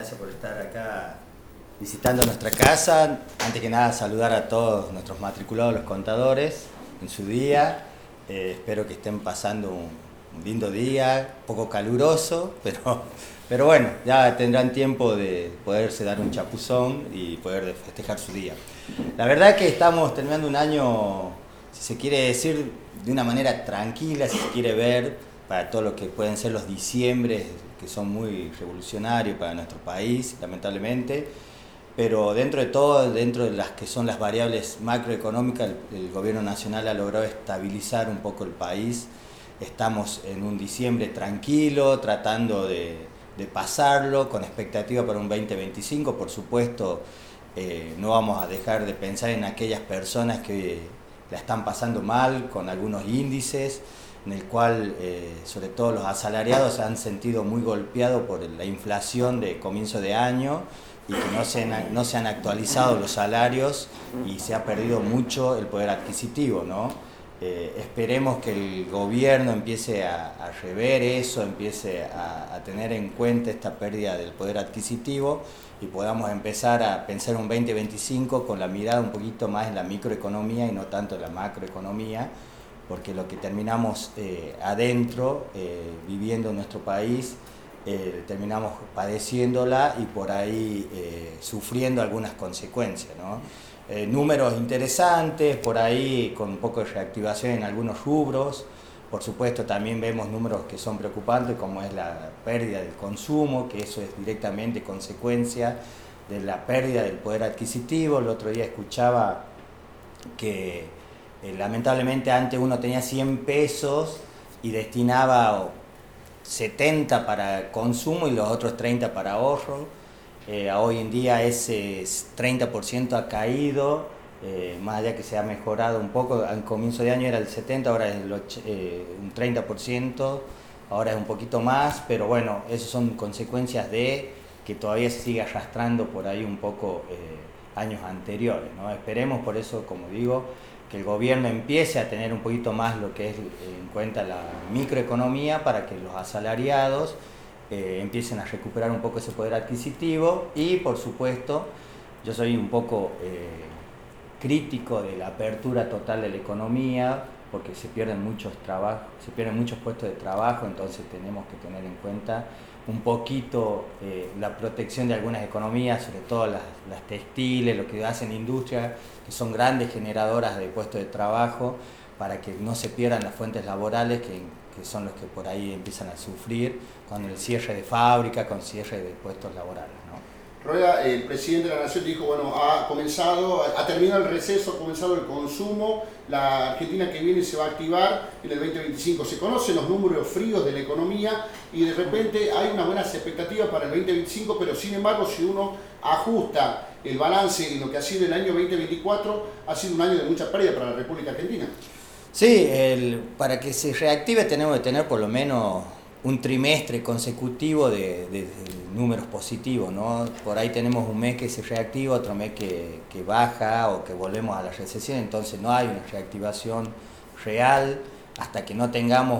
gracias por estar acá visitando nuestra casa. Antes que nada, saludar a todos nuestros matriculados, los contadores, en su día. Espero que estén pasando un lindo día, poco caluroso, pero bueno, ya tendrán tiempo de poderse dar un chapuzón y poder festejar su día. La verdad que estamos terminando un año, si se quiere decir, de una manera tranquila, si se quiere ver, para todo lo que pueden ser los diciembres, que son muy revolucionarios para nuestro país, lamentablemente. Pero dentro de todo, dentro de las que son las variables macroeconómicas, el gobierno nacional ha logrado estabilizar un poco el país. Estamos en un diciembre tranquilo, tratando de pasarlo, con expectativa para un 2025. Por supuesto, no vamos a dejar de pensar en aquellas personas que la están pasando mal, con algunos índices, en el cual sobre todo los asalariados se han sentido muy golpeados por la inflación de comienzo de año, y que no se han actualizado los salarios y se ha perdido mucho el poder adquisitivo, ¿no? Esperemos que el gobierno empiece a rever eso, empiece a tener en cuenta esta pérdida del poder adquisitivo y podamos empezar a pensar un 2025 con la mirada un poquito más en la microeconomía y no tanto en la macroeconomía, porque lo que terminamos adentro, viviendo en nuestro país, terminamos padeciéndola y por ahí sufriendo algunas consecuencias, ¿no? Números interesantes, por ahí con un poco de reactivación en algunos rubros. Por supuesto también vemos números que son preocupantes, como es la pérdida del consumo, que eso es directamente consecuencia de la pérdida del poder adquisitivo. El otro día escuchaba que lamentablemente antes uno tenía 100 pesos y destinaba 70 para consumo y los otros 30 para ahorro. Hoy en día ese 30% ha caído, más allá que se ha mejorado un poco. Al comienzo de año era el 70, ahora es un 30%, ahora es un poquito más, pero bueno, esas son consecuencias de que todavía se sigue arrastrando por ahí un poco años anteriores, ¿no? Esperemos por eso, como digo, que el gobierno empiece a tener un poquito más lo que es en cuenta la microeconomía, para que los asalariados empiecen a recuperar un poco ese poder adquisitivo. Y por supuesto, yo soy un poco crítico de la apertura total de la economía, porque se pierden muchos puestos de trabajo. Entonces tenemos que tener en cuenta un poquito la protección de algunas economías, sobre todo las textiles, lo que hacen industria, que son grandes generadoras de puestos de trabajo, para que no se pierdan las fuentes laborales, que son los que por ahí empiezan a sufrir con el cierre de fábrica, con cierre de puestos laborales, ¿no? Rueda, el presidente de la Nación dijo, bueno, ha terminado el receso, ha comenzado el consumo, la Argentina que viene se va a activar en el 2025. Se conocen los números fríos de la economía y de repente hay unas buenas expectativas para el 2025, pero sin embargo, si uno ajusta el balance en lo que ha sido el año 2024, ha sido un año de mucha pérdida para la República Argentina. Sí, para que se reactive tenemos que tener por lo menos un trimestre consecutivo de números positivos, ¿no? Por ahí tenemos un mes que se reactiva, otro mes que baja o que volvemos a la recesión. Entonces no hay una reactivación real hasta que no tengamos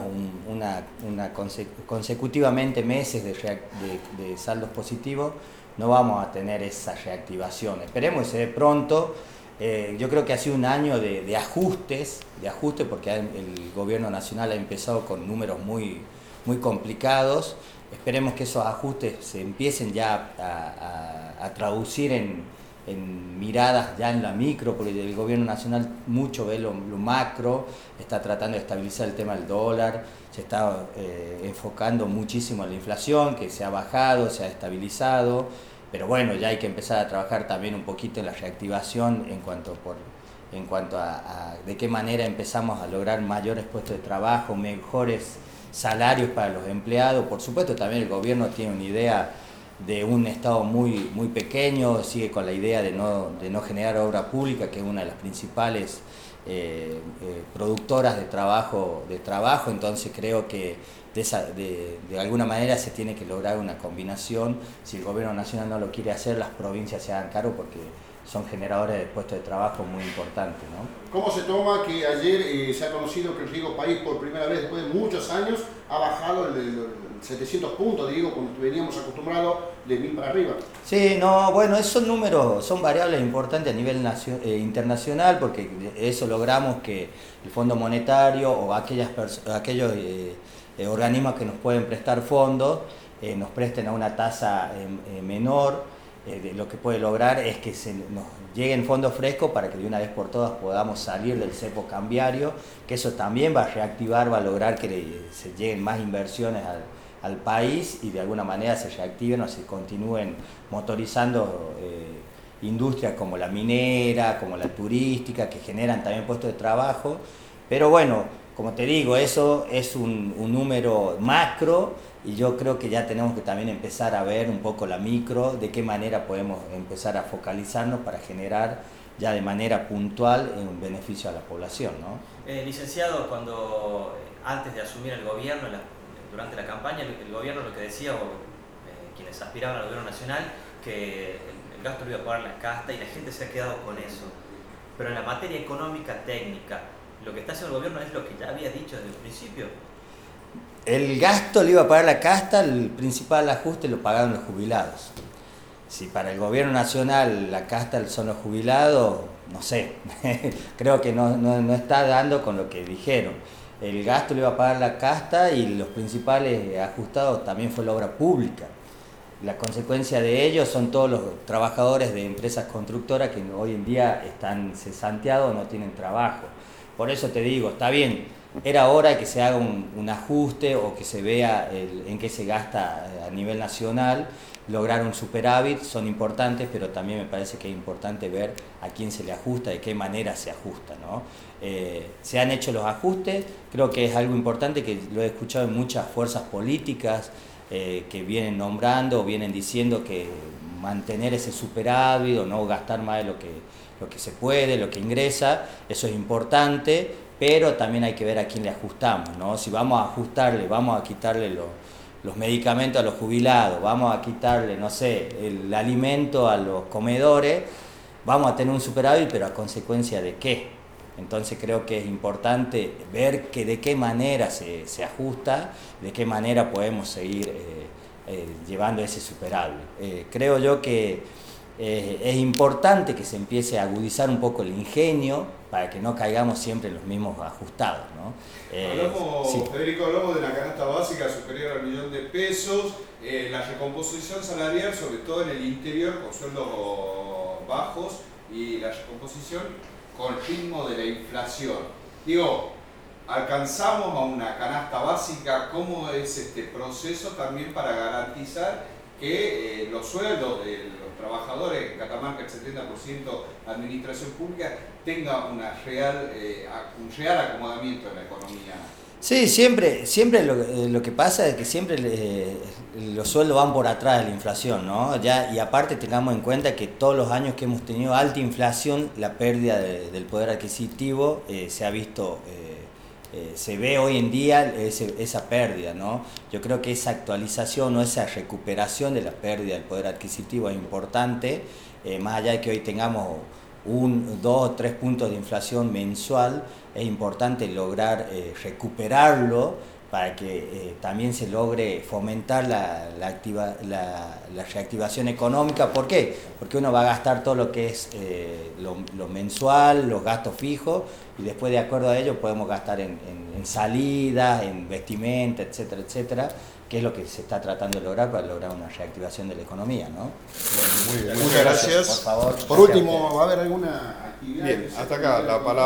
consecutivamente meses de saldos positivos. No vamos a tener esa reactivación. Esperemos que se dé pronto. Yo creo que ha sido un año de ajustes, porque el gobierno nacional ha empezado con números muy complicados. Esperemos que esos ajustes se empiecen ya a traducir en miradas ya en la micro, porque el gobierno nacional mucho ve lo macro, está tratando de estabilizar el tema del dólar, se está enfocando muchísimo en la inflación, que se ha bajado, se ha estabilizado, pero bueno, ya hay que empezar a trabajar también un poquito en la reactivación en cuanto a de qué manera empezamos a lograr mayores puestos de trabajo, mejores salarios para los empleados. Por supuesto también el gobierno tiene una idea de un Estado muy pequeño, sigue con la idea de no generar obra pública, que es una de las principales productoras de trabajo. Entonces creo que de alguna manera se tiene que lograr una combinación. Si el gobierno nacional no lo quiere hacer, las provincias se hagan cargo, porque son generadores de puestos de trabajo muy importantes, ¿no? ¿Cómo se toma que ayer se ha conocido que el riego país por primera vez después de muchos años ha bajado el 700 puntos, digo, cuando veníamos acostumbrados de 1000 para arriba? Sí, no, bueno, esos números son variables importantes a nivel internacional, porque eso logramos que el Fondo Monetario o aquellos organismos que nos pueden prestar fondos nos presten a una tasa menor. Lo que puede lograr es que nos lleguen fondos frescos para que de una vez por todas podamos salir del cepo cambiario, que eso también va a reactivar, va a lograr que se lleguen más inversiones al país y de alguna manera se reactiven o se continúen motorizando industrias como la minera, como la turística, que generan también puestos de trabajo. Pero bueno, como te digo, eso es un número macro. Y yo creo que ya tenemos que también empezar a ver un poco la micro, de qué manera podemos empezar a focalizarnos para generar ya de manera puntual un beneficio a la población, ¿no? Licenciado, antes de asumir el gobierno, durante la campaña, el gobierno lo que decía, quienes aspiraban al gobierno nacional, que el gasto lo iba a pagar la casta y la gente se ha quedado con eso. Pero en la materia económica técnica, lo que está haciendo el gobierno es lo que ya había dicho desde el principio. El gasto le iba a pagar la casta, el principal ajuste lo pagaron los jubilados. Si para el gobierno nacional la casta son los jubilados, no sé, creo que no está dando con lo que dijeron. El gasto le iba a pagar la casta y los principales ajustados también fue la obra pública. La consecuencia de ello son todos los trabajadores de empresas constructoras que hoy en día están cesanteados o no tienen trabajo. Por eso te digo, está bien. Era hora de que se haga un ajuste o que se vea en qué se gasta a nivel nacional. Lograr un superávit son importantes, pero también me parece que es importante ver a quién se le ajusta, de qué manera se ajusta, ¿no? Se han hecho los ajustes, creo que es algo importante que lo he escuchado en muchas fuerzas políticas que vienen nombrando o vienen diciendo que mantener ese superávit o no gastar más de lo que se puede, lo que ingresa, eso es importante. Pero también hay que ver a quién le ajustamos, ¿no? Si vamos a ajustarle, vamos a quitarle los medicamentos a los jubilados, vamos a quitarle, no sé, el alimento a los comedores, vamos a tener un superávit, pero a consecuencia de qué. Entonces creo que es importante ver de qué manera se ajusta, de qué manera podemos seguir llevando ese superávit. Creo yo que es importante que se empiece a agudizar un poco el ingenio para que no caigamos siempre en los mismos ajustados, ¿no? Sí. Federico, hablamos de la canasta básica superior al $1.000.000, la recomposición salarial, sobre todo en el interior, con sueldos bajos, y la recomposición con el ritmo de la inflación. Digo, alcanzamos a una canasta básica. ¿Cómo es este proceso también para garantizar que los sueldos de los trabajadores en Catamarca, el 70% administración pública, tenga un real acomodamiento en la economía? Sí, siempre lo que pasa es que siempre los sueldos van por atrás de la inflación, ¿no? Y aparte tengamos en cuenta que todos los años que hemos tenido alta inflación, la pérdida del poder adquisitivo se ha visto, se ve hoy en día esa pérdida, ¿no? Yo creo que esa actualización o esa recuperación de la pérdida del poder adquisitivo es importante, más allá de que hoy tengamos 1, 2 o 3 puntos de inflación mensual, es importante lograr recuperarlo para que también se logre fomentar la reactivación económica. ¿Por qué? Porque uno va a gastar todo lo que es lo mensual, los gastos fijos, y después de acuerdo a ello podemos gastar en salidas, en vestimenta, etcétera, etcétera, que es lo que se está tratando de lograr para lograr una reactivación de la economía, ¿no? Muy bien, muchas gracias. Por favor. Por último, ¿va a haber alguna actividad? Bien, hasta acá la palabra.